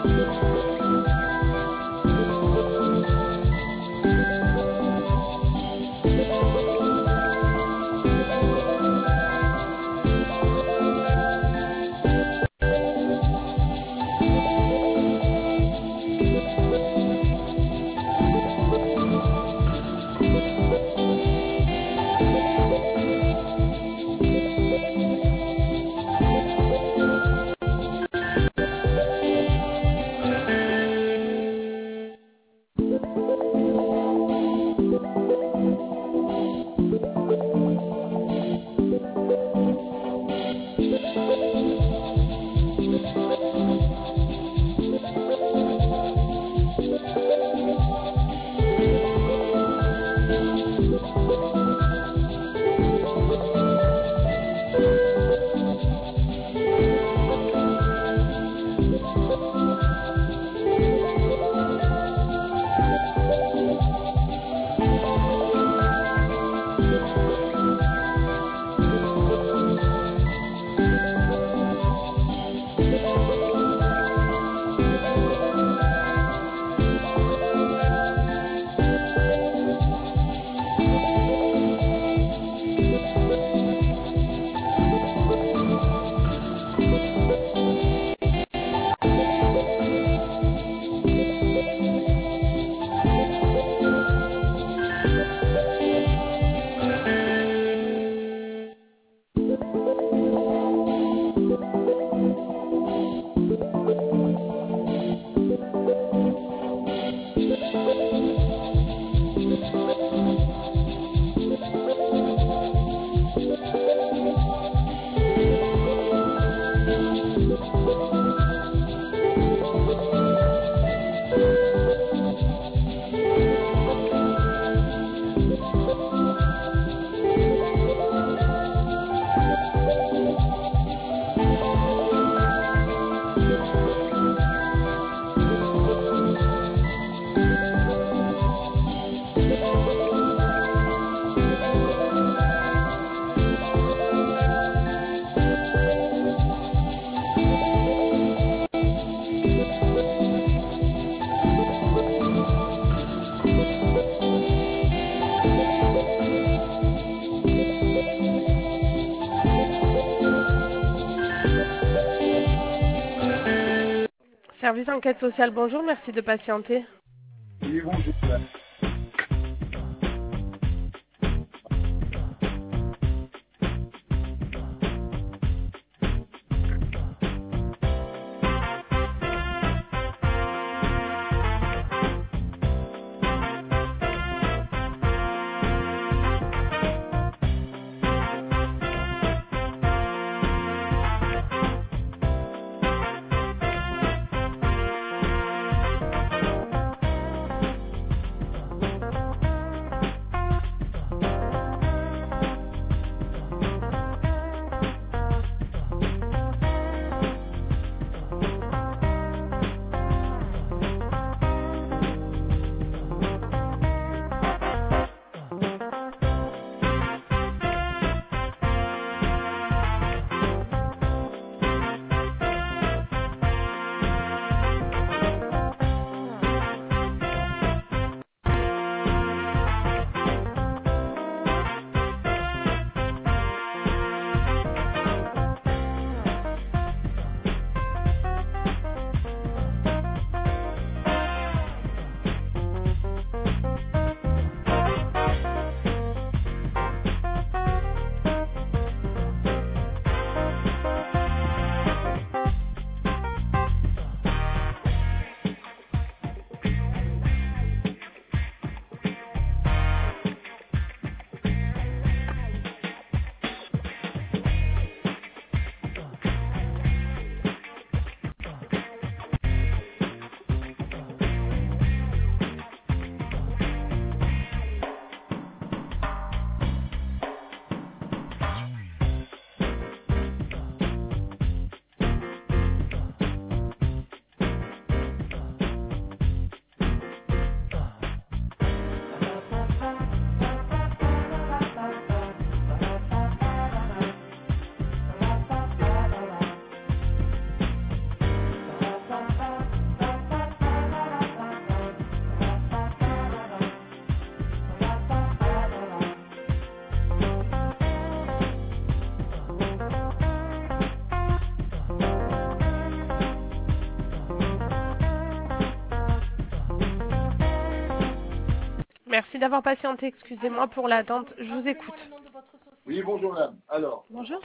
Service enquête sociale, bonjour, merci de patienter. Oui, bonjour. Merci d'avoir patienté. Excusez-moi pour l'attente. Je vous écoute. Oui, bonjour madame. Alors, Bonjour.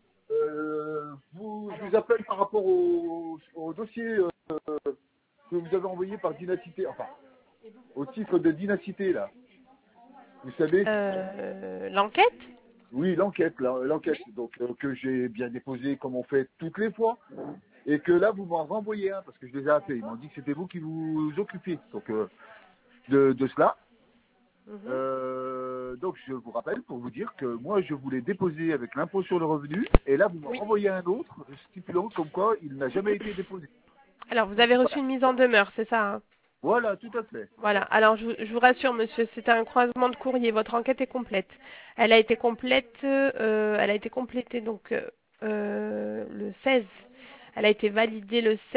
je vous appelle par rapport au dossier que vous avez envoyé par Dynacité, enfin, au titre de Dynacité, là. Vous savez, L'enquête? oui, l'enquête, donc que j'ai bien déposé comme on fait toutes les fois, et que là, vous m'en renvoyez un, parce que je les ai appelés. Ils m'ont dit que c'était vous qui vous occupiez donc, de cela. Mhm. Donc je vous rappelle pour vous dire que moi je voulais déposer avec l'impôt sur le revenu et là vous m'en Oui. renvoyez un autre stipulant comme quoi il n'a jamais été déposé. Alors, vous avez reçu Voilà, une mise en demeure, c'est ça, hein? voilà, tout à fait. Voilà. Alors, je vous rassure, monsieur, c'est un croisement de courrier. Votre enquête est complète. Elle a été complète. Elle a été complétée donc le 16. Elle a été validée le 16.